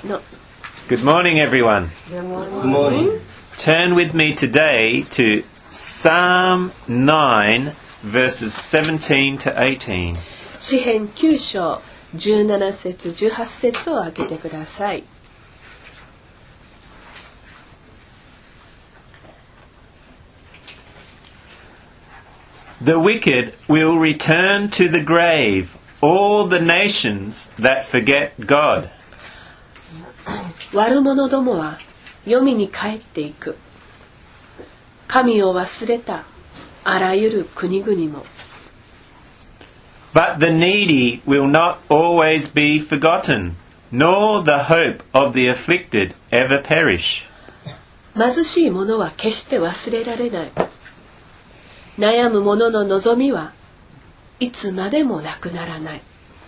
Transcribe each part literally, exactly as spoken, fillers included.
の Good morning, everyone. Good morning. Good morning. Turn with me today to Psalm nine, verses seventeen to eighteen. 詩編きゅう章じゅうなな節じゅうはち節を開けてください。 The wicked will return to the grave, all the nations that forget God. 悪者どもは黄泉に帰っていく。神を忘れたあらゆる国々も。 But the needy will not always be forgotten, nor the hope of the afflicted ever perish. 貧しい者は決して忘れられない。悩む者の望みはいつまでもなくならない。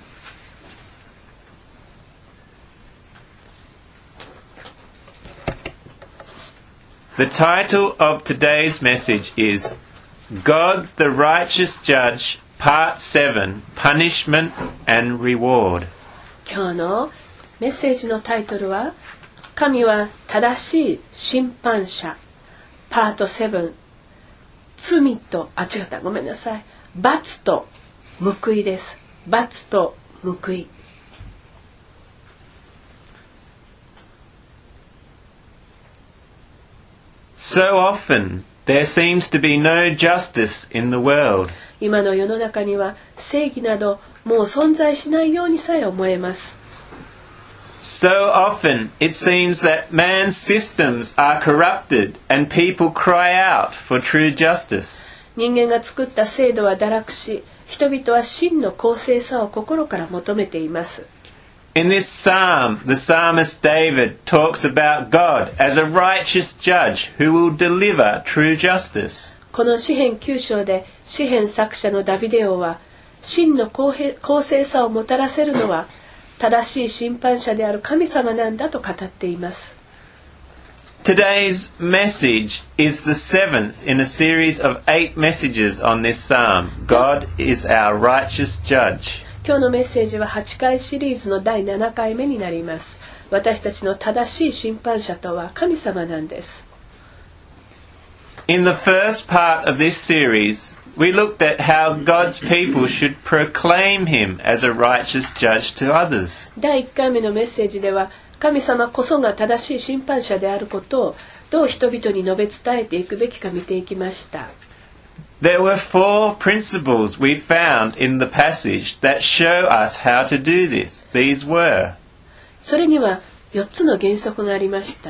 The title of today's message is God the Righteous Judge, Part seven, Punishment and Reward. 今日のメッセージのタイトルは神は正しい審判者パートセブン、罪とあ違ったごめんなさい罰と報いです。罰と報い。 So often there seems to be no justice in the world. 今の世の中には正義などもう存在しないようにさえ思えます。 So often it seems that man's systems are corrupted and people cry out for true justice. 人間が作った制度は堕落し、人々は真の公正さを心から求めています。 In this psalm, the psalmist David talks about God as a righteous judge who will deliver true justice. この詩編きゅう章で詩編作者のダビデ王は真の公平、公正さをもたらせるのは正しい審判者である神様なんだと語っています。 Today's message is the seventh in a series of eight messages on this psalm. God is our righteous judge. 今日のメッセージははちかいシリーズのだいななかいめになります。私たちの正しい審判者とは神様なんです。 In the first part of this series, we looked at how God's people should proclaim him as a righteous judge to others. だいいっかいめのメッセージでは神様こそが正しい審判者であることをどう人々に述べ伝えていくべきか見ていきました。 There were four principles we found in the passage that show us how to do this. These were: それにはよっつの原則がありました。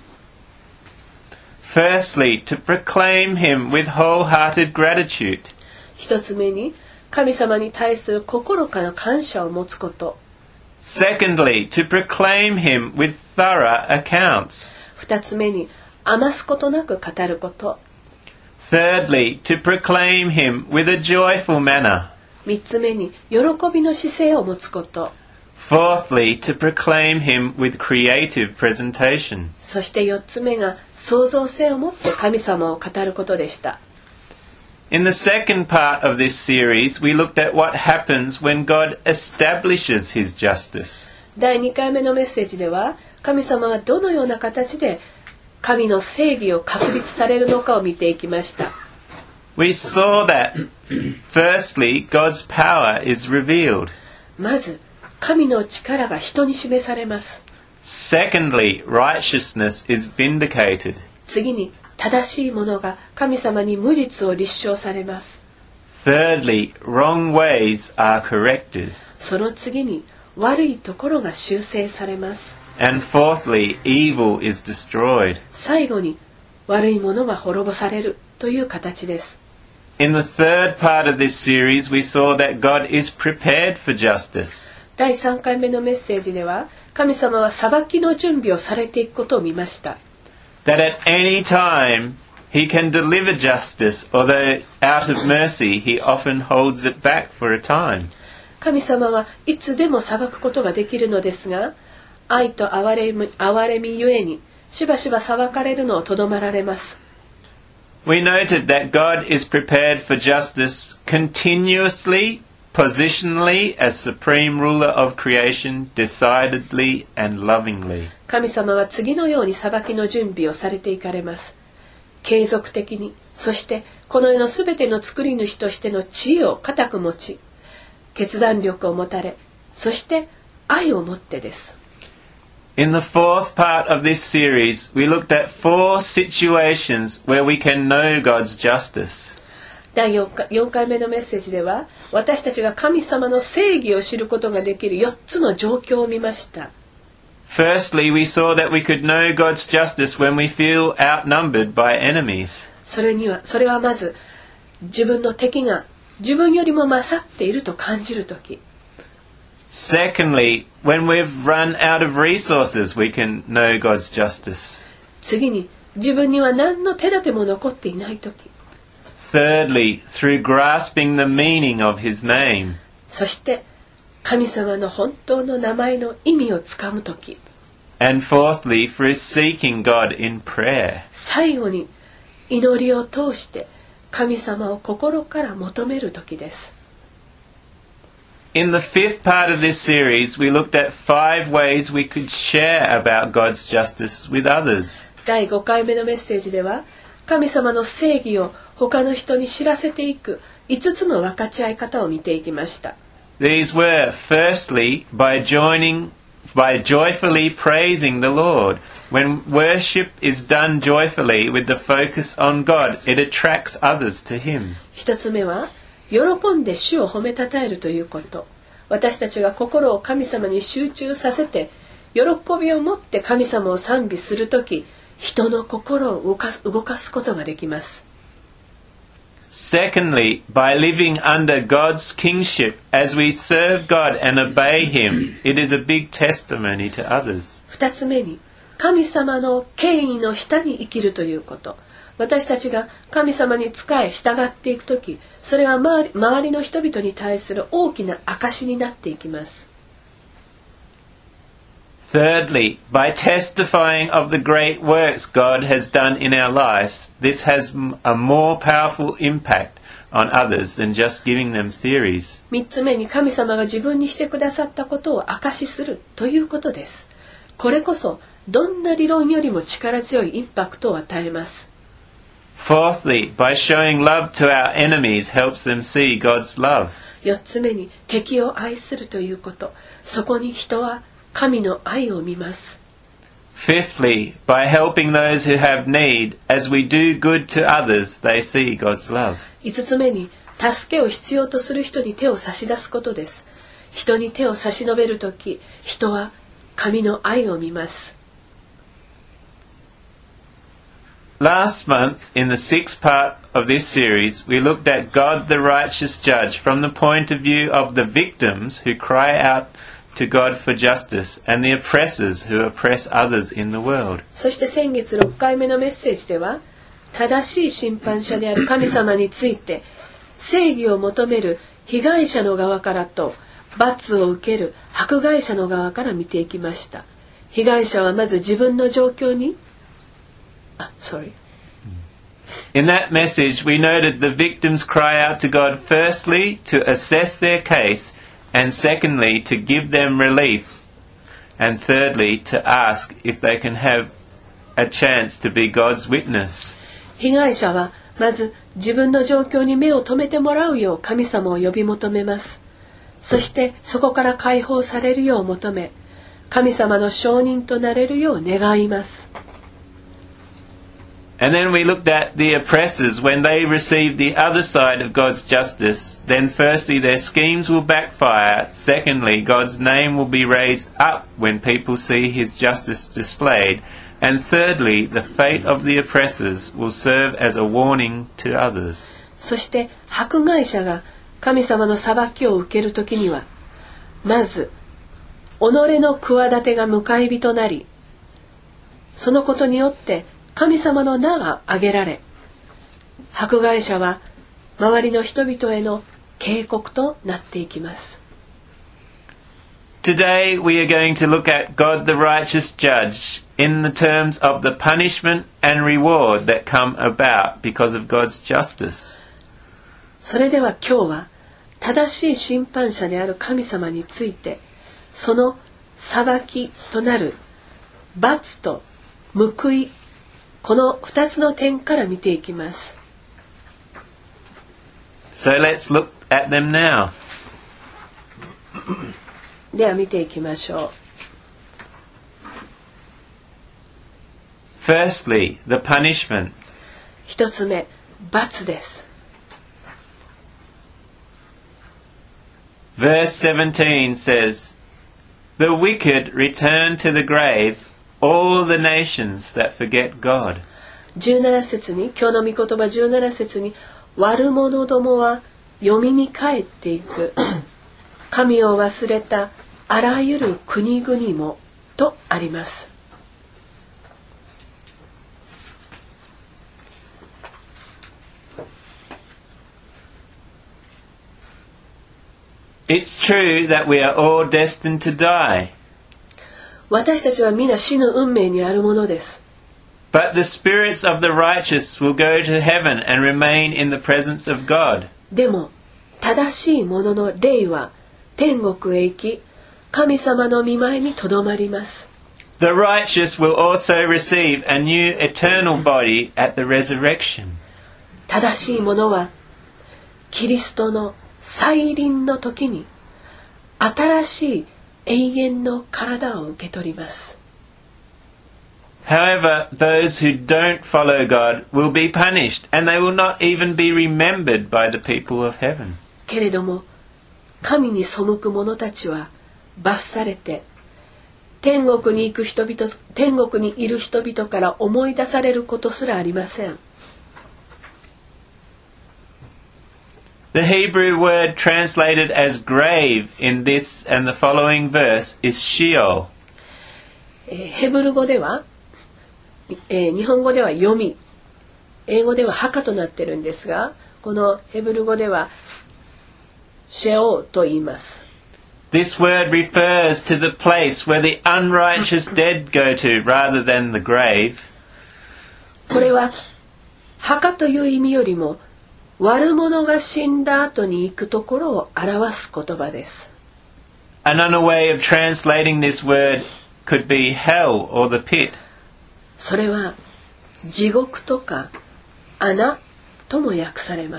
Firstly, to proclaim him with wholehearted gratitude. 一つ目に神様に対する心から感謝を持つこと。 Secondly, to proclaim him with thorough accounts. 二つ目に余すことなく語ること。 Thirdly, to proclaim him with a joyful manner. 三つ目に喜びの姿勢を持つこと。 Fourthly, to proclaim him with creative presentation. そして四つ目が創造性を持って神様を語ることでした。 In the second part of this series, we looked at what happens when God establishes his justice. だいにかいめのメッセージでは神様はどのような形で神の正義を確立されるのかを見ていきました。 We saw that, firstly, God's power is revealed. まず神の力が人に示されます。 Secondly, righteousness is vindicated. 次に正しいものが神様に無実を立証されます。 Thirdly, wrong ways are corrected. その次に悪いところが修正されます。 And fourthly, evil is destroyed. 最後に悪いものが滅ぼされるという形です。 In the third part of this series, we saw that God is prepared for justice. だいさんかいめのメッセージでは神様は裁きの準備をされていくことを見ました。 That at any time he can deliver justice, although out of mercy he often holds it back for a time. 神様はいつでも裁くことができるのですが、愛と憐れみ、憐れみゆえにしばしば裁かれるのをとどまられます。 We noted that God is prepared for justice continuously, positionally as supreme ruler of creation, decidedly and lovingly. 神様は次のように裁きの準備をされていかれます。継続的に、そしてこの世のすべての作り主としての地位を固く持ち、決断力を持たれ、そして愛を持ってです。 In the fourth part of this series, we looked at four situations where we can know God's justice. だいよんかいめのメッセージでは、私たちが神様の正義を知ることができるよっつの状況を見ました。 Firstly, we saw that we could know God's justice when we feel outnumbered by enemies. それには、それはまず、自分の敵が自分よりも勝っていると感じるとき。 Secondly, when we've run out of resources, we can know God's justice. 次に、自分には何の手立ても残っていないとき。 Thirdly, through grasping the meaning of His name. そして、神様の本当の名前の意味をつかむとき。 And fourthly, through seeking God in prayer. 最後に、祈りを通して神様を心から求めるときです。 In the fifth part of this series, we looked at five ways we could share about God's justice with others. だいごかいめのメッセージでは、神様の正義を他の人に知らせていくいつつの分かち合い方を見ていきました。 These were, firstly, by joining, by joyfully praising the Lord. When worship is done joyfully with the focus on God, it attracts others to Him. 一つ目は、喜んで主を褒めたたえるということ。私たちが心を神様に集中させて、喜びを持って神様を賛美するとき、人の心を動かす、動かすことができます。 Secondly, by living under God's kingship as we serve God and obey Him, it is a big testimony to others. 二つ目に、神様の権威の下に生きるということ。私たちが神様に仕え従っていくとき、それは周り、周りの人々に対する大きな証になっていきます。 Thirdly, by testifying of the great works God has done in our lives, this has a more powerful impact on others than just giving them theories. 三つ目に、神様が自分にしてくださったことを証しするということです。これこそどんな理論よりも力強いインパクトを与えます。 Fourthly, by showing love to our enemies helps them see God's love. 四つ目に、敵を愛するということ。そこに人は神の愛を見ます。 Fifthly, by helping those who have need, as we do good to others, they see God's love. 五つ目に、助けを必要とする人に手を差し出すことです。人に手を差し伸べるとき、人は神の愛を見ます。 Last month, in the sixth part of this series, we looked at God the righteous judge from the point of view of the victims who cry out to God for justice and the oppressors who oppress others in the world. そして先月ろっかいめのメッセージでは、正しい審判者である神様について、正義を求める被害者の側からと罰を受ける迫害者の側から見ていきました。被害者はまず自分の状況にあ、sorry. In that message, we noted the victims cry out to God firstly to assess their case, and secondly to give them relief, and thirdly to ask if they can have a chance to be God's witness. 被害者はまず自分の状況に目を留めてもらうよう神様を呼び求めます。そしてそこから解放されるよう求め、神様の証人となれるよう願います。 And then we looked at the oppressors when they receive the other side of God's justice. Then firstly their schemes will backfire. Secondly, God's name will be raised up when people see His justice displayed. And thirdly, the fate of the oppressors will serve as a warning to others. そして迫害者が神様の裁きを受けるときには、まず己の企てが迎え火となり、そのことによって神様の名が挙げられ、迫害者は周りの人々への警告となっていきます。 Today we are going to look at God the righteous judge in the terms of the punishment and reward that come about because of God's justice. それでは今日は正しい審判者である神様について、その裁きとなる罰と報い、この二つの点から見ていきます。 So let's look at them now. では見ていきましょう。 Firstly, the punishment. 一つ目、罰です。 Verse seventeen says, "The wicked return to the grave, all the nations that forget God." じゅうなな節に、今日の御言葉じゅうなな節に、悪者どもは読みに帰っていく。神を忘れたあらゆる国々もとあります。 It's true that we are all destined to die. 私たちは皆死ぬ運命にあるものです。 But the spirits of the righteous will go to heaven and remain in the presence of God. でも、正しい者の霊は天国へ行き、神様の御前にとどまります。 The righteous will also receive a new eternal body at the resurrection. 正しい者は、キリストの再臨の時に、新しい永遠の体を受け取ります。 However, those who don't follow God will be punished, and they will not even be remembered by the people of heaven. けれども、神に背く者たちは罰されて、天国に行く人々、天国にいる人々から思い出されることすらありません。 The Hebrew word translated as grave in this and the following verse is Sheol. ヘブル語では、えー、日本語では読み、英語では墓となっているんですが、このヘブル語ではシェオーと言います。 This word refers to the place where the unrighteous dead go to rather than the grave. これは墓という意味よりも悪者が死んだ後に行くところを表す言葉です。 Another way of translating this word could be hell or the pit. それは地獄とか穴とも訳されます。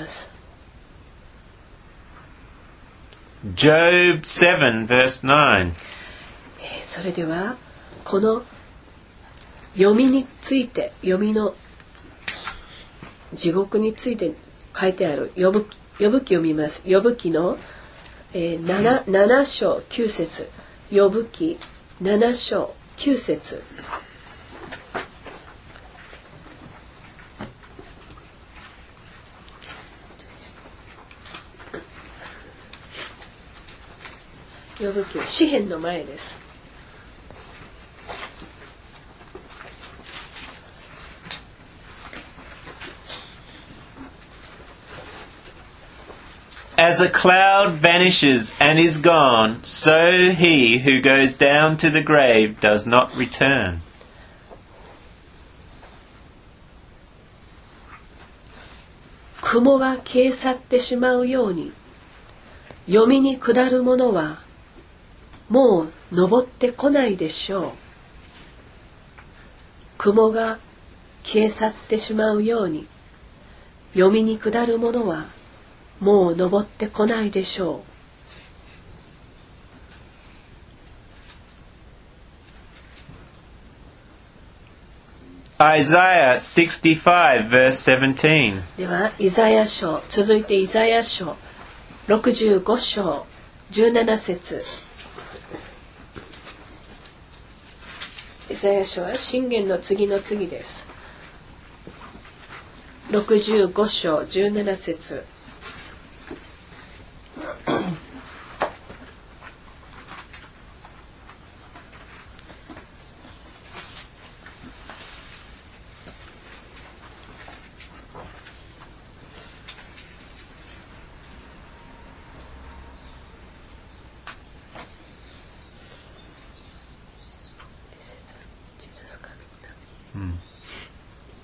Job seven verse nine. それではこの読みについて、読みの地獄について書いてある呼ぶ呼ぶ記を見ます。呼ぶ記の、えー、7, 7章きゅう節、呼ぶ記なな章きゅう節。呼ぶ記は詩篇の前です。 As a cloud vanishes and is gone, so he who goes down to the grave does not return. 雲が消え去ってしまうように、読みに下る者はもう登ってこないでしょう。雲が消え去ってしまうように、読みに下る者はもう登ってこないでしょう。Isaiah sixty-five verse seventeen. ではイザヤ書、続いてイザヤ書ろくじゅうご章じゅうなな節。イザヤ書は箴言の次の次です。ろくじゅうご章じゅうなな節。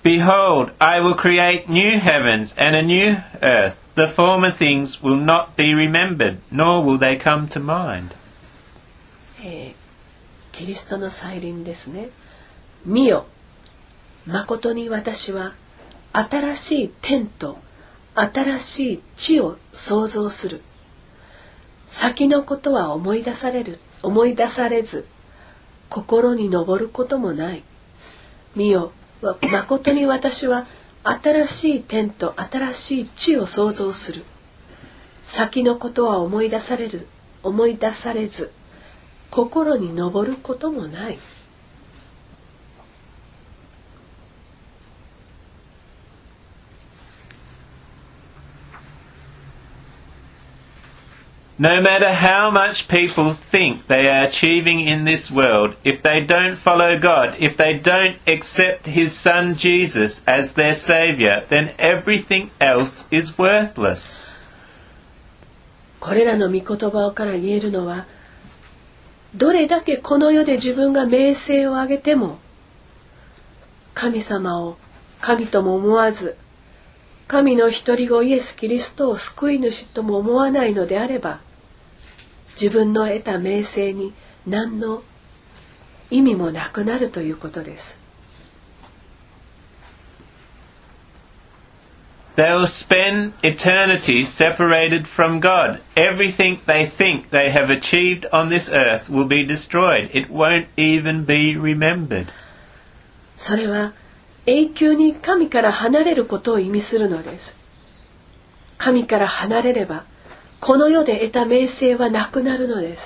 Behold, I will create new heavens and a new earth. The former things will not be remembered, nor will they come to mind. えー、キリストの再臨ですね。見よ、誠に私は新しい天と新しい地を創造する。先のことは思い出される、思い出されず、心に上ることもない。見よ、誠に私は新しい天と新しい地を創造する。先のことは思い出される、思い出されず、心に上ることもない。 No matter how much people think they are achieving in this world, if they don't follow God, if they don't accept His Son Jesus as their Saviour, then everything else is worthless. これらの御言葉から言えるのは、どれだけこの世で自分が名声を上げても、神様を神とも思わず、神の一人子イエス・キリストを救い主とも思わないのであれば、自分の得た名声に何の意味もなくなるということです。 They will spend eternity separated from God. Everything they think they have achieved on this earth will be destroyed. It won't even be remembered. それは永久に神から離れることを意味するのです。神から離れれば、この世で得た名声はなくなるのです。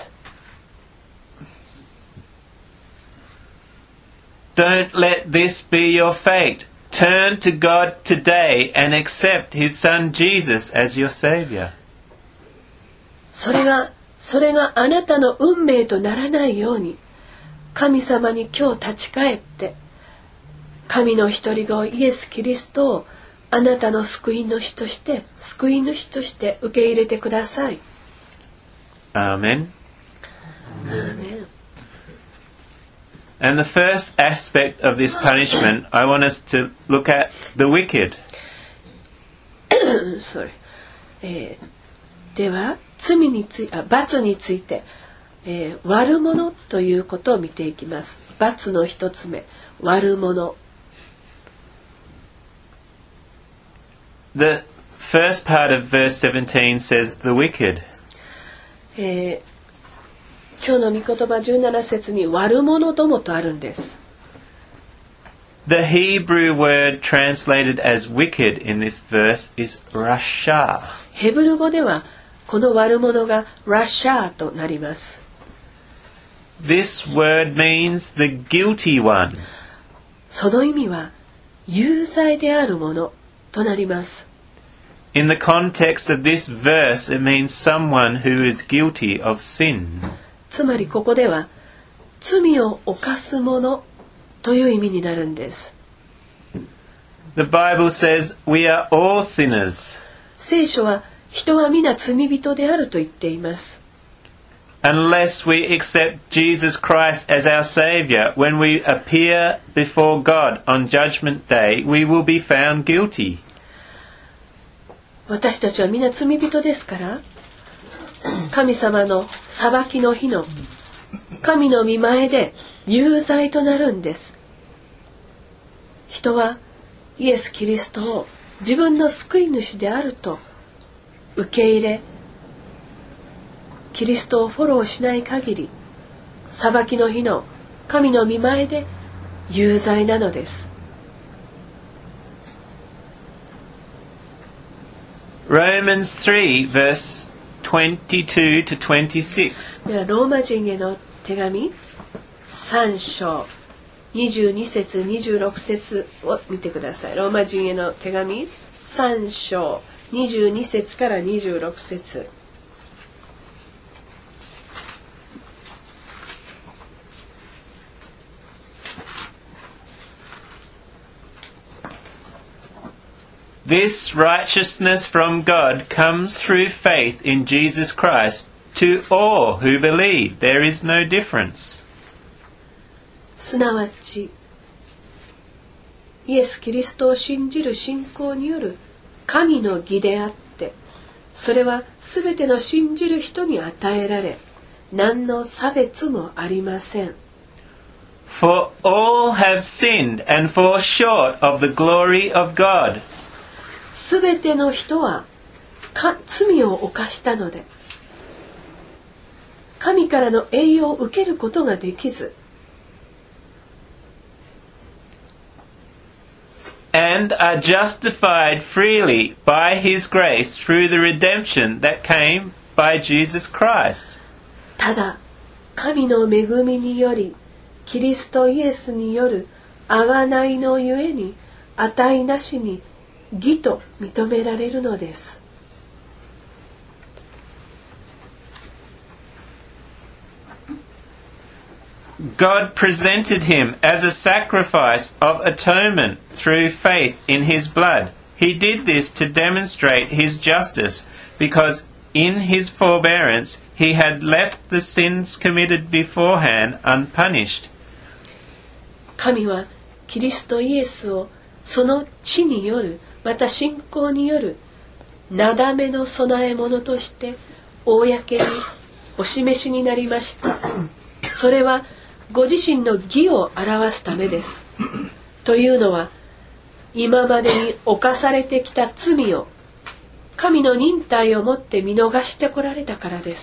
Don't let this be your fate. Turn to God today and accept His Son Jesus as your Saviour. それが、それがあなたの運命とならないように、神様に今日立ち返って、神の一人子イエス・キリストをあなたの救い主として救い主として受け入れてください。 アーメン。 アーメン。 And the first aspect of this punishment, I want us to look at the wicked. Sorry. えー、では罪についあ罰について、えー、悪者ということを見ていきます。罰の一つ目、悪者。 The first part of verse seventeen says the wicked. えー、今日の御言葉じゅうなな節に悪者どもとあるんです。 The Hebrew word translated as wicked in this verse is rasha. ヘブル語ではこの悪者がラシャーとなります。 This word means the guilty one. その意味は有罪であるものとなります。 In the context of this verse, it means someone who is guilty of sin. つまりここでは罪を犯す者という意味になるんです。 The Bible says we are all sinners. 聖書は人は皆罪人であると言っています。 Unless we accept Jesus Christ as our Saviour, when we appear before God on Judgment Day, we will be found guilty. 私たちは皆罪人ですから、神様の裁きの日の神の御前で有罪となるんです。人はイエス・キリストを自分の救い主であると受け入れ、キリストをフォローしない限り、裁きの日の神の御前で有罪なのです。 Romans three, verse twenty-two to twenty-six. ではローマ人への手紙さん章にじゅうに節にじゅうろく節を見てください。ローマ人への手紙さん章にじゅうに節からにじゅうろく節。 This righteousness from God comes through faith in Jesus Christ to all who believe. There is no difference. すなわちイエス・キリストを信じる信仰による神の義であって、それはすべての信じる人に与えられ、何の差別もありません。 For all have sinned and fall short of the glory of God. すべての人はか罪を犯したので、神からの栄誉を受けることができず、 and are justified freely by His grace through the redemption that came by Jesus Christ. ただ、神の恵みにより、キリストイエスによる贖いのゆえに、値なしに義と認められるのです。 God presented him as a sacrifice of atonement through faith in his blood. He did this to demonstrate his justice, because in his forbearance he had left the sins committed beforehand unpunished. 神はキリストイエスをその地による、また信仰によるなだめの供え物として公にお示しになりました。それはご自身の義を表すためです。というのは、今までに犯されてきた罪を神の忍耐をもって見逃してこられたからです。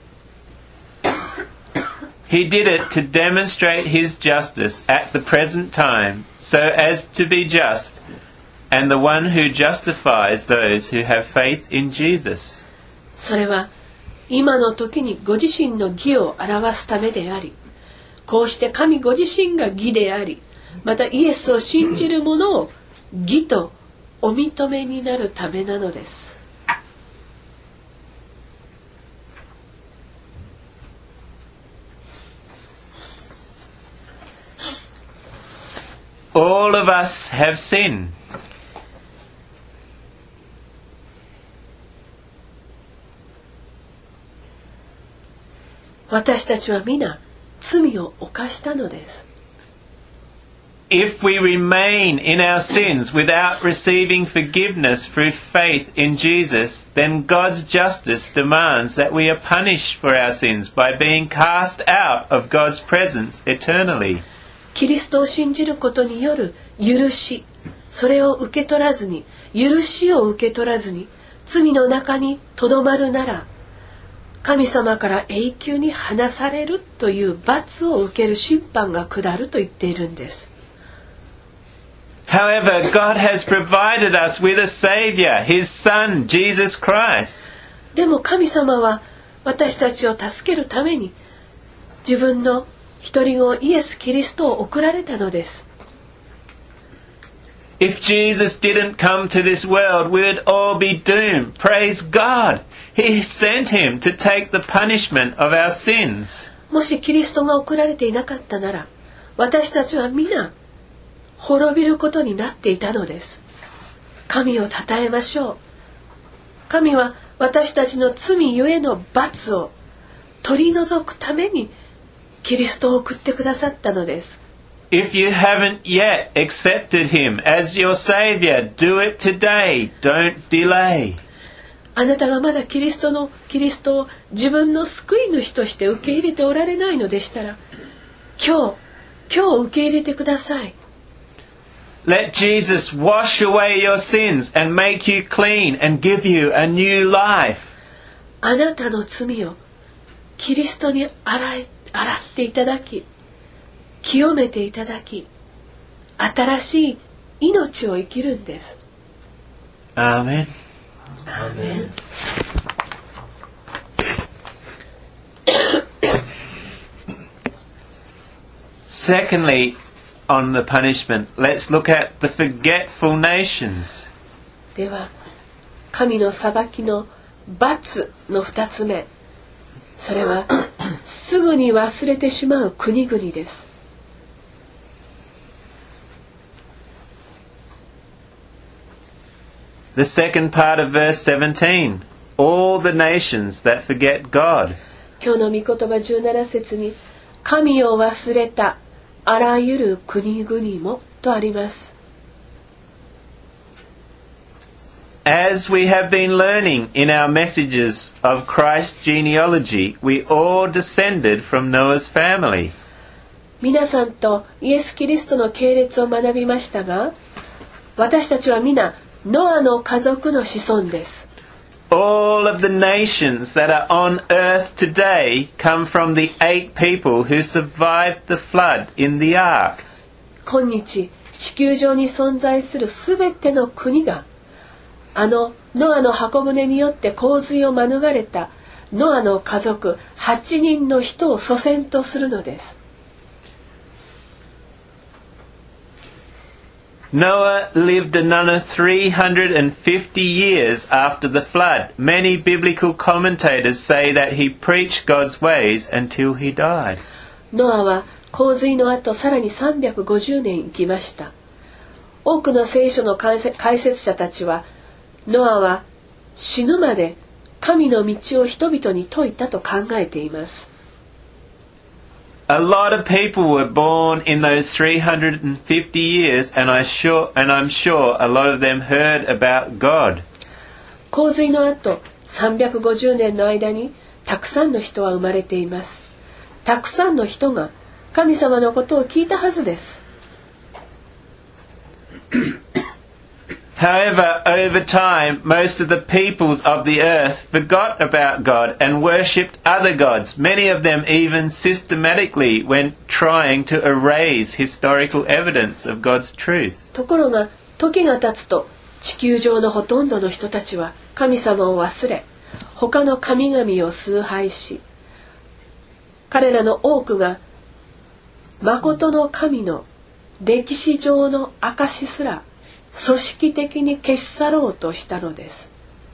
He did it to demonstrate his justice at the present time, so as to be just, and the one who justifies those who have faith in Jesus. それは今の時にご自身の義を表すためであり、こうして神ご自身が義であり、またイエスを信じる者を義とお認めになるためなのです。 All of us have sinned. 私たちは皆罪を犯したのです。 If we remain in our sins without receiving forgiveness through faith in Jesus, then God's justice demands that we are punished for our sins by being cast out of God's presence eternally. キリストを信じることによる許し、それを受け取らずに、許しを受け取らずに、罪の中にとどまるなら、神様から永久に離されるという罰を受ける審判が下ると言っているんです。 However, God has provided us with a Savior, His Son, Jesus Christ. でも神様は私たちを助けるために自分の一人子イエス・キリストを送られたのです。 If Jesus didn't come to this world, we would all be doomed. Praise God! He sent him to take the punishment of our sins. もしキリストが送られていなかったなら、私たちは皆滅びることになっていたのです。神を称えましょう。神は私たちの罪ゆえの罰を取り除くためにキリストを送ってくださったのです。 If you haven't yet accepted him as your Savior, do it today. Don't delay. あなたがまだキリストのキリストを自分の救い主として受け入れておられないのでしたら、今日今日受け入れてください。 Let Jesus wash away your sins and make you clean and give you a new life. あなたの罪をキリストに洗い洗っていただき、清めていただき、新しい命を生きるんです。 アーメン。 アーメン。 Secondly, on the punishment, let's look at the forgetful nations. では、神の裁きの罰の二つ目。それはすぐに忘れてしまう国々です。 The second part of verse seventeen. All the nations that forget God. 今日の御言葉じゅうなな節に、神を忘れたあらゆる国々もとあります。 As we have been learning in our messages of Christ's genealogy, we all descended from Noah's family. 皆さんとイエス・キリストの系列を学びましたが、私たちは皆ノアの家族の子孫です。 All of the nations that are on earth today come from the eight people who survived the flood in the ark. 今日地球上に存在するすべての国があのノアの箱舟によって洪水を免れたノアの家族はちにんの人を祖先とするのです。 Noah lived another three hundred fifty years after the flood. Many biblical commentators say that he preached God's ways until he died. ノアは洪水の後さらにさんびゃくごじゅうねん生きました。多くの聖書の解説者たちはノアは死ぬまで神の道を人々に説いたと考えています。 A lot of people were born in those three hundred fifty years, and I sure and I'm sure a lot of them heard about God. 洪水の後さんびゃくごじゅうねんの間にたくさんの人は生まれています。たくさんの人が神様のことを聞いたはずです。 However, over time, most of the peoples of the earth forgot about God and worshipped other gods. Many of them even systematically went trying to erase historical evidence of God's truth. ところが時が経つと地球上のほとんどの人たちは神様を忘れ他の神々を崇拝し、彼らの多くが誠の神の歴史上の証すら組織的に消し去ろうとしたのです。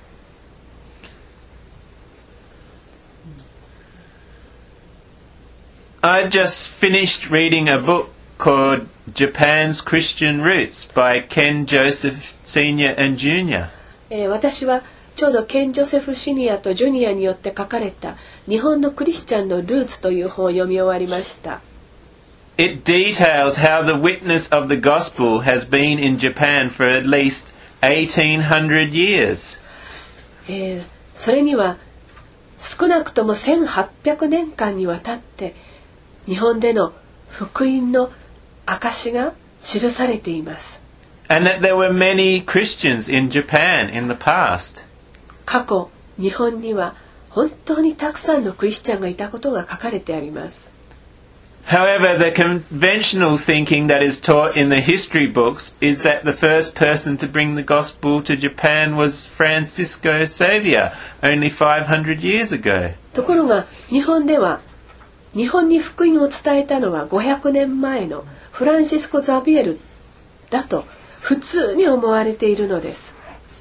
I've just finished reading a book called Japan's Christian Roots by Ken Joseph Senior and Junior. えー、私はちょうどケン・ジョセフ・シニアとジュニアによって書かれた日本のクリスチャンのルーツという本を読み終わりました。 It details how the witness of the gospel has been in Japan for at least eighteen hundred years. えー、それには少なくともせんはっぴゃくねんかんにわたって日本での福音の証が記されています。 And that there were many Christians in Japan in the past. 過去、日本には本当にたくさんのクリスチャンがいたことが書かれてあります。 However, the conventional thinking that is taught in the history books is that the first person to bring the gospel to Japan was Francisco Xavier, only five hundred years ago. ところが日本では日本に福音を伝えたのはごひゃくねんまえのフランシスコ・ザビエルだと普通に思われているのです。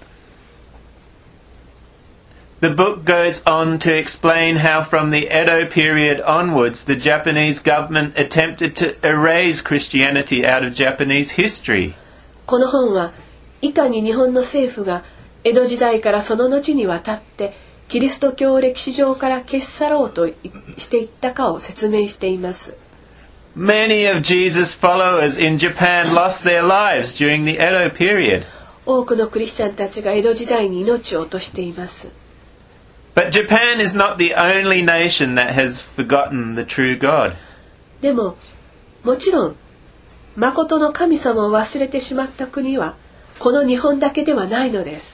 The book goes on to explain how from the Edo period onwards the Japanese government attempted to erase Christianity out of Japanese history. この本はいかに日本の政府が江戸時代からその後にわたってキリスト教を歴史上から消し去ろうとしていったかを説明しています。 Many of Jesus' followers in Japan lost their lives during the Edo period. 多くのクリスチャンたちが江戸時代に命を落としています。 But Japan is not the only nation that has forgotten the true God. でも、もちろん、誠の神様を忘れてしまった国は、この日本だけではないのです。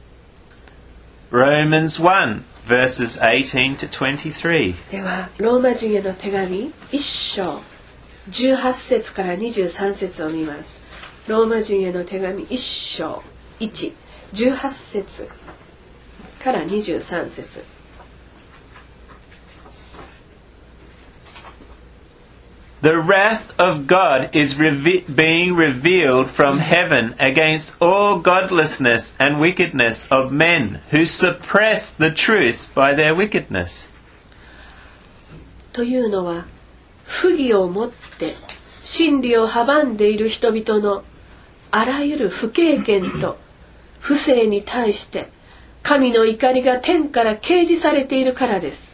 Romans one, verses eighteen to twenty-three. では、ローマ人への手紙いっ章じゅうはち節からにじゅうさん節を見ます。ローマ人への手紙いっ章いち、じゅうはち節からにじゅうさん節。 The wrath of God is reve- being revealed from heaven against all godlessness and wickedness of men who suppress the truth by their wickedness. というのは、不義をもって真理を阻んでいる人々のあらゆる不経験と不正に対して神の怒りが天から掲示されているからです。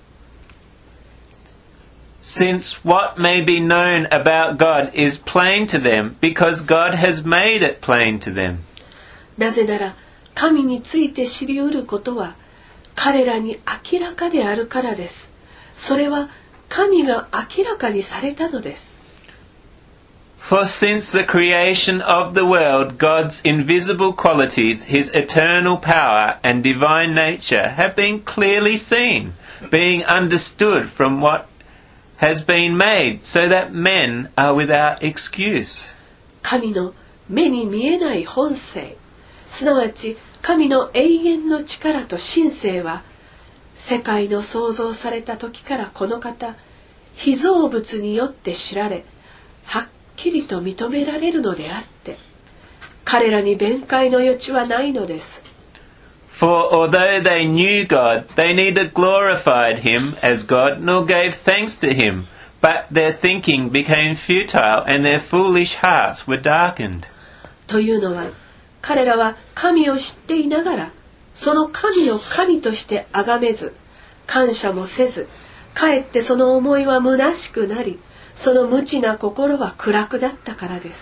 Since what may be known about God is plain to them because God has made it plain to them. なぜなら神について知り得ることは彼らに明らかであるからです。それは神が明らかにされたのです。 For since the creation of the world, God's invisible qualities, his eternal power and divine nature have been clearly seen, being understood from what has been made, so that men are without excuse. 神の目に見えない本性、すなわち神の永遠の力と神性は、世界の創造された時からこの方、被造物によって知られ、はっきりと認められるのであって、彼らに弁解の余地はないのです。 For although they knew God, they neither glorified him as God nor gave thanks to him, but their thinking became futile and their foolish hearts were darkened. というのは、彼らは神を知っていながら、その神を神として崇めず、感謝もせず、かえってその思いは虚しくなり、その無知な心は暗くなったからです。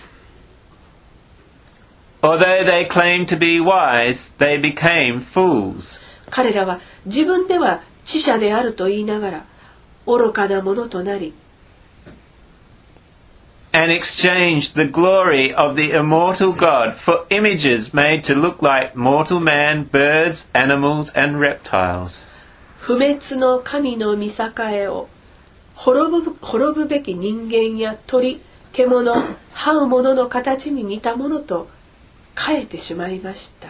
Although they claimed to be wise, they became fools. 彼らは自分では知者であると言いながら、愚かなものとなり、 and exchanged the glory of the immortal God for images made to look like mortal man, birds, animals, and reptiles. 不滅の神の御栄を滅ぶ、滅ぶべき人間や鳥、獣、這うものの形に似たものと変えてしまいました。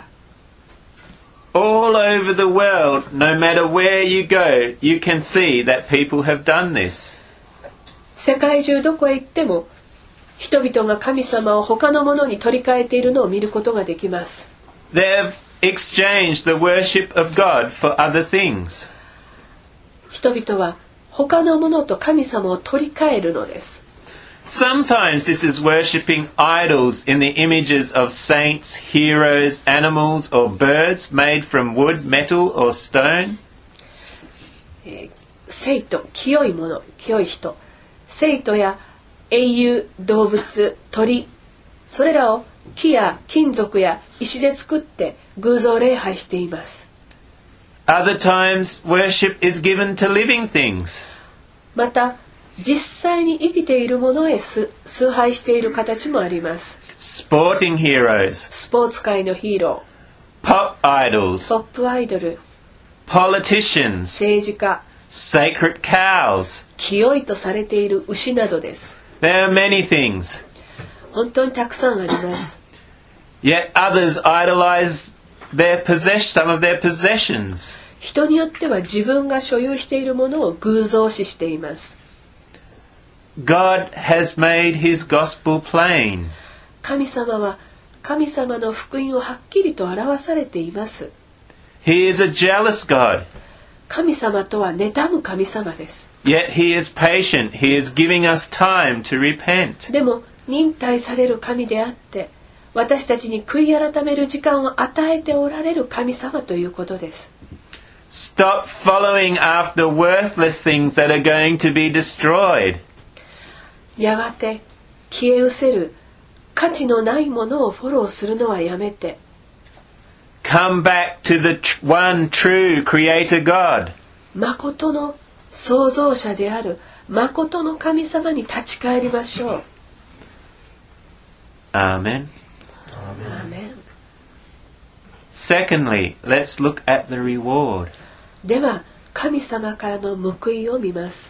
All over the world, no matter where you go, you can see that people have done this. 世界中どこへ行っても、人々が神様を他のものに取り替えているのを見ることができます。 They've exchanged the worship of God for other things. 人々は他のものと神様を取り替えるのです。 Sometimes this is worshipping idols in the images of saints, heroes, animals, or birds made from wood, metal, or stone. えー、聖と清いもの、清い人、聖とや英雄、動物、鳥、それらを木や金属や石で作って偶像礼拝しています。 Other times, worship is given to living things. また、実際に生きているものへ崇拝している形もあります。 Sporting heroes. スポーツ界のヒーロー。Pop idols. ポップアイドル。 Politicians. 政治家。 Sacred cows. 清いとされている牛などです。 There are many things. 本当にたくさんあります。 Yet others idolize their possess- some of their possessions. 人によっては自分が所有しているものを偶像視しています。 God has made his gospel plain. 神様は神様の福音をはっきりと表されています。 He is a jealous God. 神様とは妬む神様です。 Yet he is patient. He is giving us time to repent. でも忍耐される神であって、私たちに悔い改める時間を与えておられる神様ということです。 Stop following after worthless things that are going to be destroyed. やがて消え失せる価値のないものをフォローするのはやめて、 Come back to the tr- one true Creator God. 誠の創造者である誠の神様に立ち返りましょう。 Amen. Amen. Secondly, let's look at the reward. では神様からの報いを見ます。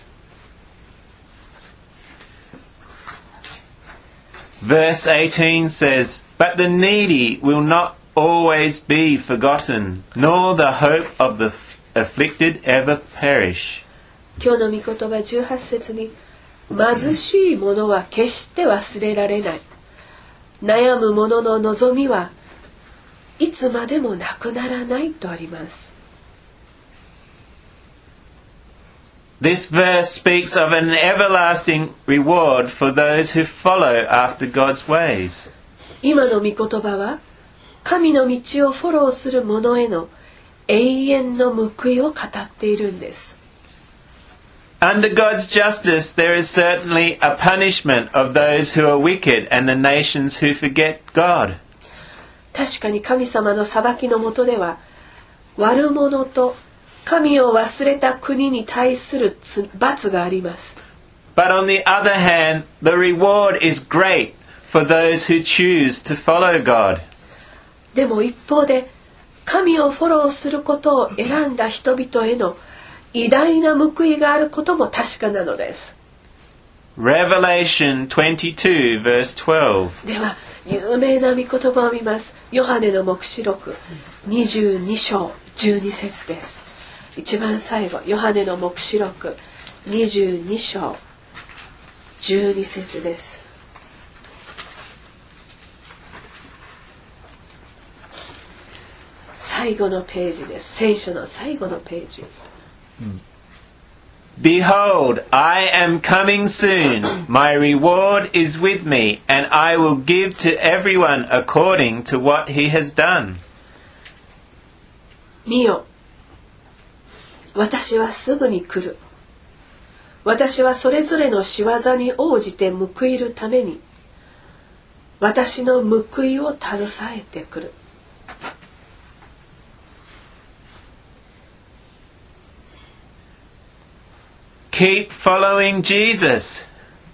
Verse eighteen says, But the needy will not always be forgotten, nor the hope of the afflicted ever perish. 今日の御言葉じゅうはち節に、貧しい者は決して忘れられない。悩む者の望みはいつまでもなくならないとあります。 This verse speaks of an everlasting reward for those who follow after God's ways. 今の御言葉は、神の道をフォローする者への永遠の報いを語っているんです。 Under God's justice, there is certainly a punishment of those who are wicked and the nations who forget God. 確かに神様の裁きのもとでは悪者と神を忘れた国に対する罰があります。 But on the other hand, the reward is great for those who choose to follow God. でも一方で神をフォローすることを選んだ人々への偉大な報いがあることも確かなのです。 Revelation twenty-two, verse twelve. では有名な御言葉を見ます。ヨハネの黙示録にじゅうに章じゅうに節です。一番最後、ヨハネの黙示録にじゅうに章じゅうに節です。最後のページです。聖書の最後のページ。 Behold, I am coming soon. My reward is with me, and I will give to everyone according to what he has done. 見よ、私はすぐに来る。私はそれぞれの仕業に応じて報いるために、私の報いを携えてくる。 Keep following Jesus.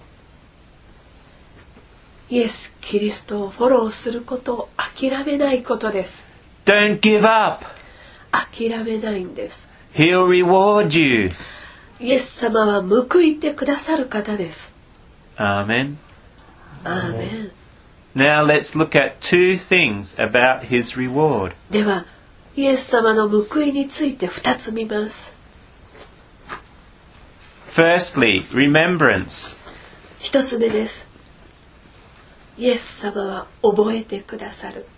イエス・キリストをフォローすることを諦めないことです。 Don't give up. 諦めないんです。 He'll reward you. イエス様は報いてくださる方です。 Amen. アーメン。 Now let's look at two things about his reward. では、イエス様の報いについて二つ見ます。 Firstly, remembrance. 一つ目です。イエス様は覚えてくださる。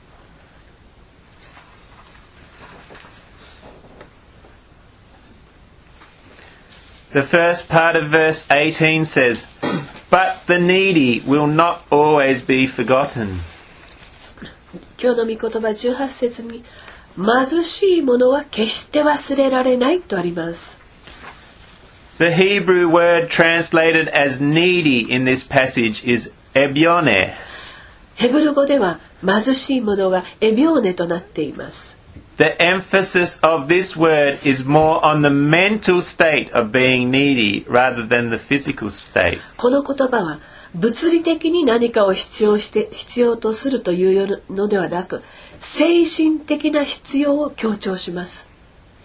The first part of verse eighteen says, But the needy will not always be forgotten. 今日の御言葉じゅうはち節に、貧しい者は決して忘れられないとあります。 The Hebrew word translated as needy in this passage is ebione. ヘブル語では貧しい者がエビオーネとなっています。 The emphasis of this word is more on the mental state of being needy rather than the physical state. この言葉は物理的に何かを必要して必要とするというのではなく、精神的な必要を強調します。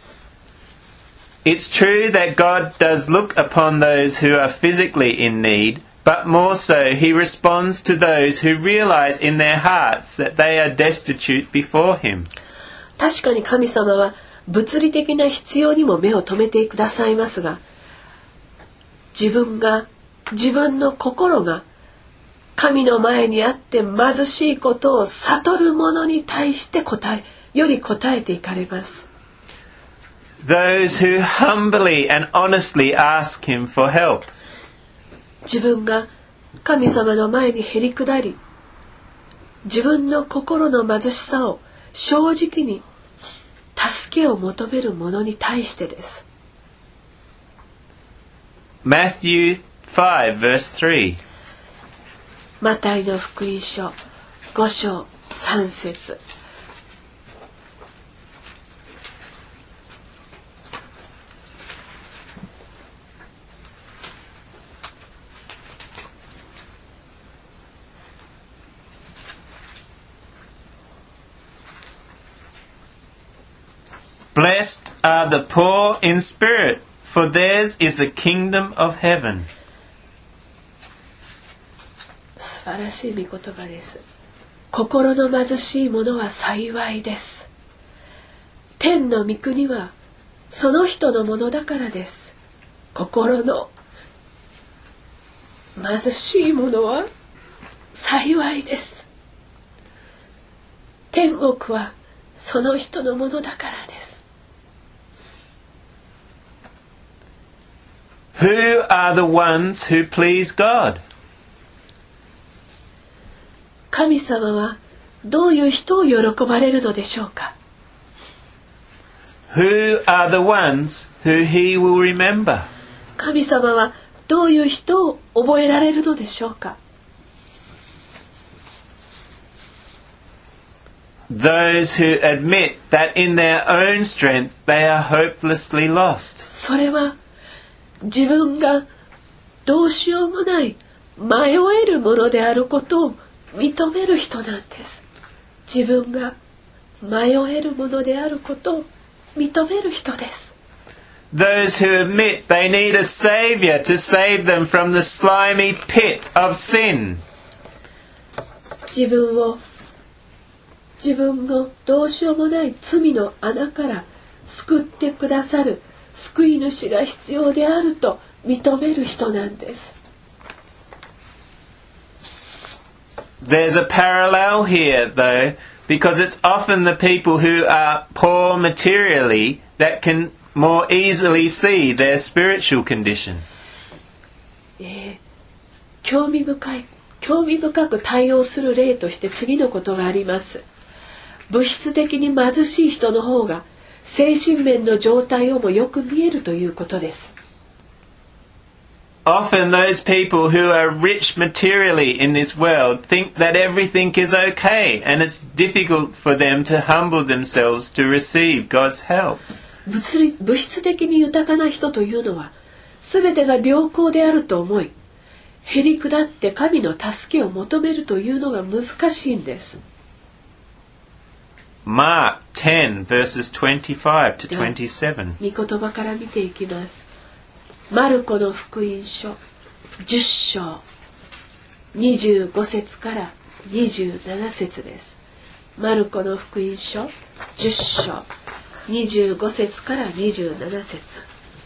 It's true that God does look upon those who are physically in need, but more so he responds to those who realize in their hearts that they are destitute before him. 確かに神様は物理的な必要にも目を留めてくださいますが、自分が自分の心が神の前にあって貧しいことを悟る者に対して答えより答えていかれます。 Those who humbly and honestly ask him for help. 自分が神様の前にへり下り、自分の心の貧しさを正直に助けを求める者に対してです。 Matthew five, verse three. マタイの福音書ご章さん節。 Blessed are the poor in spirit, for theirs is the kingdom of heaven. 素晴らしい御言葉です。心の貧しい者は幸いです。天の御国はその人のものだからです。心の貧しい者は幸いです。天国はその人のものだからです。 Who are the ones who please God? 神様はどういう人を喜ばれるのでしょうか。 Who are the ones who he will remember? 神様はどういう人を覚えられるのでしょうか。 those who admit that in their own strength they are hopelessly lost. それは自分がどうしようもない迷えるものであることを認める人なんです。自分が迷えるものであることを認める人です。 Those who admit they need a Saviour to save them from the slimy pit of sin. 自分を自分のどうしようもない罪の穴から救ってくださる救い主が必要であると認める人なんです。 There's a parallel here though, because it's often the people who are poor materially that can more easily see their spiritual condition. えー、興味深い興味深く対応する例として次のことがあります。物質的に貧しい人の方が精神面の状態をもよく見えるということです。 Often those people who are rich materially in this world think that everything is okay and it's difficult for them to humble themselves to receive God's help. 物理、物質的に豊かな人というのは全てが良好であると思い、へりくだって神の助けを求めるというのが難しいんです。 Mark ten verses twenty-five to twenty-seven. 御言葉から見ていきます。マルコの福音書じゅっ章にじゅうご節からにじゅうなな節です。マルコの福音書じゅっ章にじゅうご節からにじゅうなな節。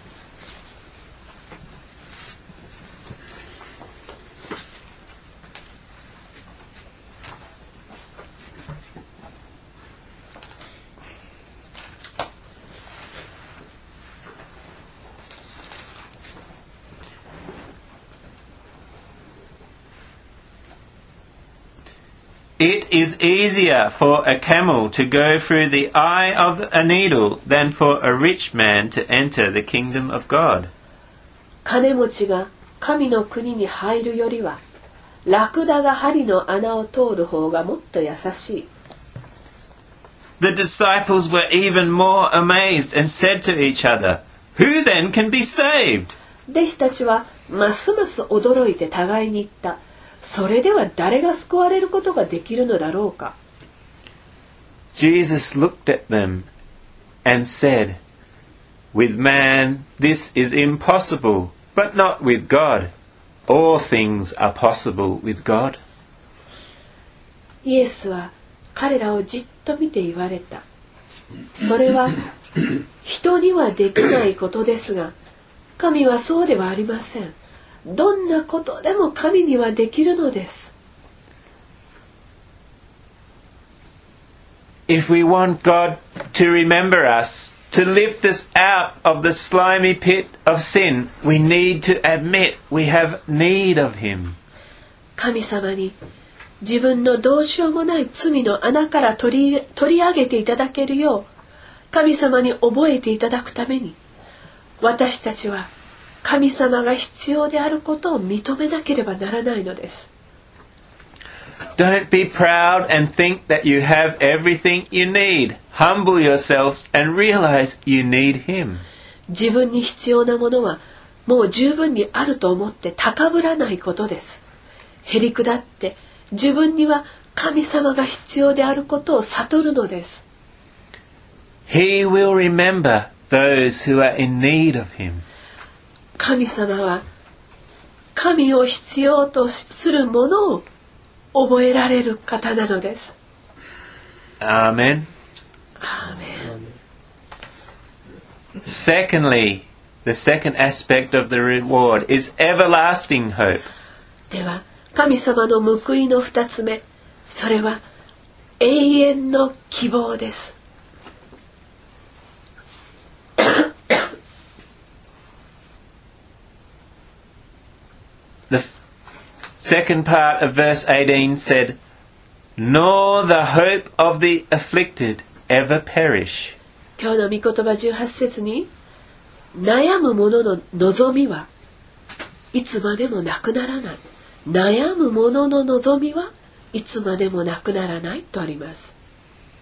It is easier for a camel to go through the eye of a needle than for a rich man to enter the kingdom of God. 金持ちが神の国に入るよりは、ラクダが針の穴を通る方がもっと優しい。 The disciples were even more amazed and said to each other, "Who then can be saved?" 弟子たちはますます驚いて互いに言った。それでは誰が救われることができるのだろうか。 Jesus looked at them and said, "With man this is impossible, but not with God. All things are possible with God." イエスは彼らをじっと見て言われた。それは人にはできないことですが、神はそうではありません。どんなことでも神にはできるのです。 If we want God to remember us, to lift us out of the slimy pit of sin, we need to admit we have need of Him. 神様に自分のどうしようもない罪の穴から取り、取り上げていただけるよう、神様に覚えていただくために、私たちは神様が必要であることを認めなければならないのです。 Don't be proud and think that you have everything you need. Humble yourselves and realize you need Him. 自分に必要なものはもう十分にあると思って高ぶらないことです。へりくだって自分には神様が必要であることを悟るのです。 He will remember those who are in need of Him. 神様は神を必要とするものを覚えられる方なのです。 Amen. Amen. Secondly, the second aspect of the reward is everlasting hope. では神様の報いの二つ目、それは永遠の希望です。 The second part of verse eighteen said, "Nor the hope of the afflicted ever perish." 今日の御言葉じゅうはち節に、悩む者の望みはいつまでもなくならない。悩む者の望みはいつまでもなくならないとあります。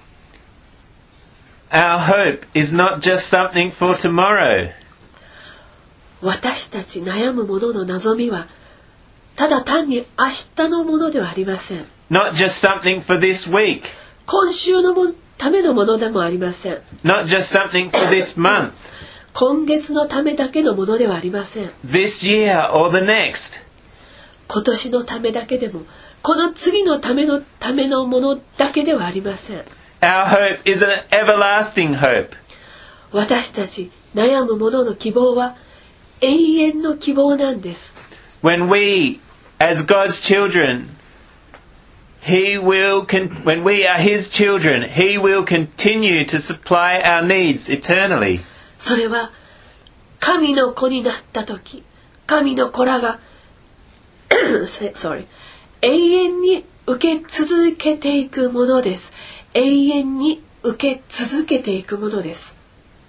Our hope is not just something for tomorrow. 私たち悩む者の望みはただ単に明日のものではありません。 Not just something for this week. 今週のもためのものでもありません。 Not just something for this month. 今月のためだけのものではありません。 This year or the next. 今年のためだけでもこの次のためのためのものだけではありません。 Our hope is an everlasting hope. 私たち悩む者の希望は永遠の希望なんです。 When we, as God's children, He will, con- when we are His children, He will continue to supply our needs eternally. それは神の子になった時、神の子らがSorry 永遠に受け続けていくものです。永遠に受け続けていくものです。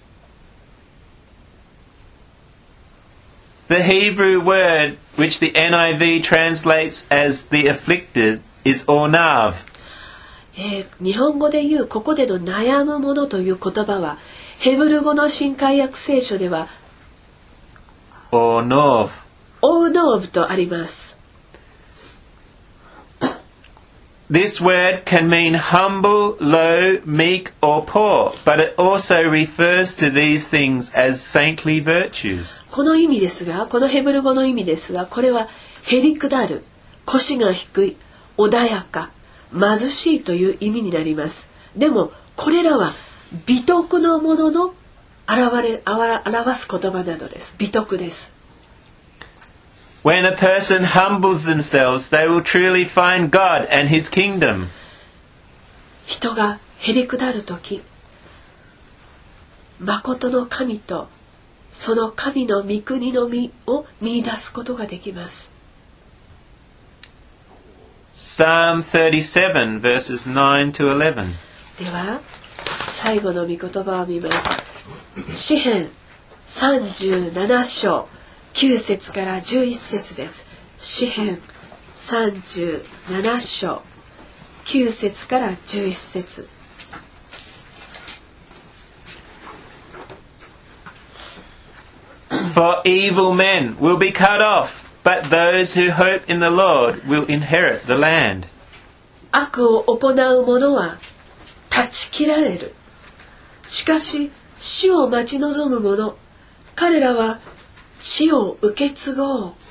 The Hebrew word which the N I V translates as the afflicted is ornav. えー、日本語で言うここでの悩むものという言葉はヘブル語の新海訳聖書では Ornov. オーノーブとあります。 This word can mean humble, low, meek or poor, but it also refers to these things as saintly virtues. この意味ですが、このヘブル語の意味ですが、これはへりくだる、腰が低い、穏やか、貧しいという意味になります。でもこれらは美徳のものの表れ、表す言葉などです。美徳です。 When a person humbles themselves, they will truly find God and His kingdom. 人がへりくだるとき、誠の神とその神の御国の実を見出すことができます。 Psalm thirty-seven, verses nine to eleven. では、最後の御言葉を見ます。詩編さんじゅうなな章きゅう節からじゅういち節です。詩編さんじゅうなな章きゅう節からじゅういち節。 For evil men will be cut off, but those who hope in the Lord will inherit the land. 悪を行う者は断ち切られる。しかし死を待ち望む者、彼らは地を受け継ごう。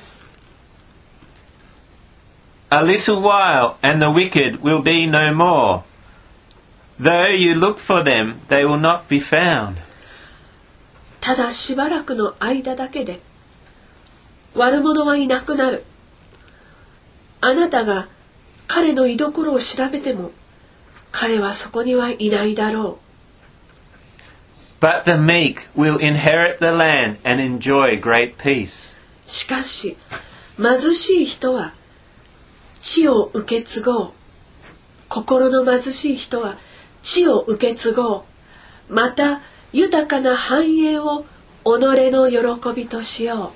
A little while, and the wicked will be no more. Though you look for them, they will not be found. ただしばらくの間だけで悪者はいなくなる。あなたが彼の居所を調べても彼はそこにはいないだろう。 But the meek will inherit the land and enjoy great peace. しかし貧しい人は地を受け継ごう。心の貧しい人は地を受け継ごう。また豊かな繁栄を己の喜びとしよう。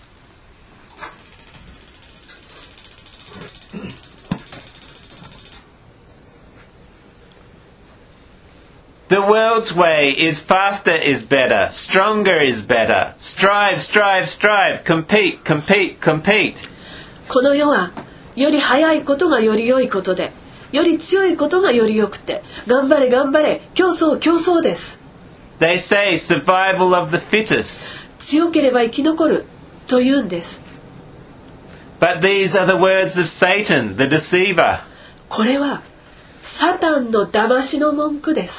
The world's way is faster is better, stronger is better. Strive, strive, strive, compete, compete, compete. この世はより早いことがより良いことで、より強いことがより良くて、頑張れ頑張れ、競争競争です。 They say survival of the fittest. 強ければ生き残ると言うんです。 But these are the words of Satan, the deceiver. これはサタンの騙しの文句です。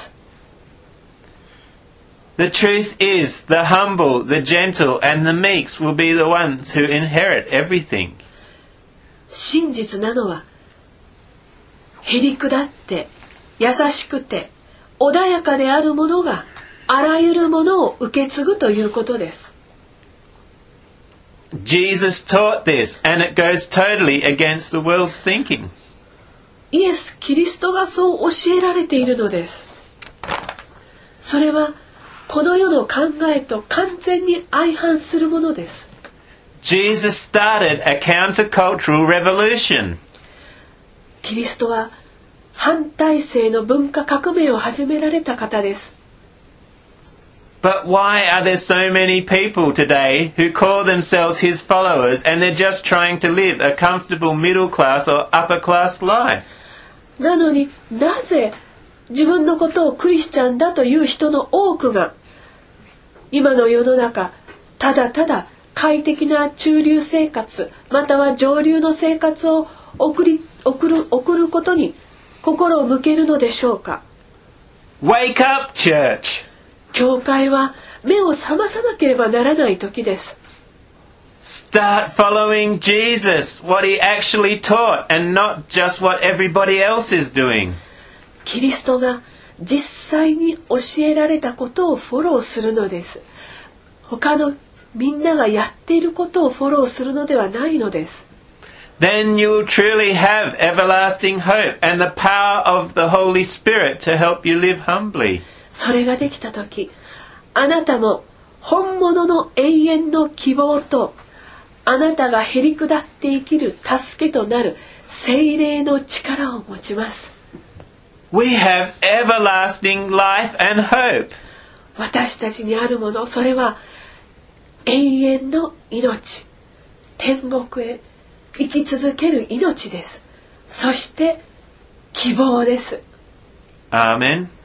The truth is, the humble, the gentle, and the meeks will be the ones who inherit everything. 真実なのは、へりくだって優しくて穏やかである者があらゆるものを受け継ぐということです。 Jesus taught this, and it goes totally against the world's thinking. イエス・キリストがそう教えられているのです。それはこの世の考えと完全に相反するものです。 Jesus started a countercultural revolution. キリストは反体制の文化革命を始められた方です。 But why are there so many people today who call themselves his followers and they're just trying to live a comfortable middle class or upper class life? なのになぜ自分のことをクリスチャンだという人の多くが今の世の中ただただ快適な中流生活または上流の生活を送り送る送ることに心を向けるのでしょうか。 Wake up, church! 教会は目を覚まさなければならない時です。 Start following Jesus, what he actually taught, and not just what everybody else is doing. キリストが実際に教えられたことをフォローするのです。他のみんながやっていることをフォローするのではないのです。 Then you will truly have everlasting hope and the power of the Holy Spirit to help you live humbly. それができた時、あなたも本物の永遠の希望とあなたがへりくだって生きる助けとなる聖霊の力を持ちます。 We have everlasting life and hope. 私たちにあるもの、それは永遠の命、天国へ生き続ける命です。そして希望です。 Amen.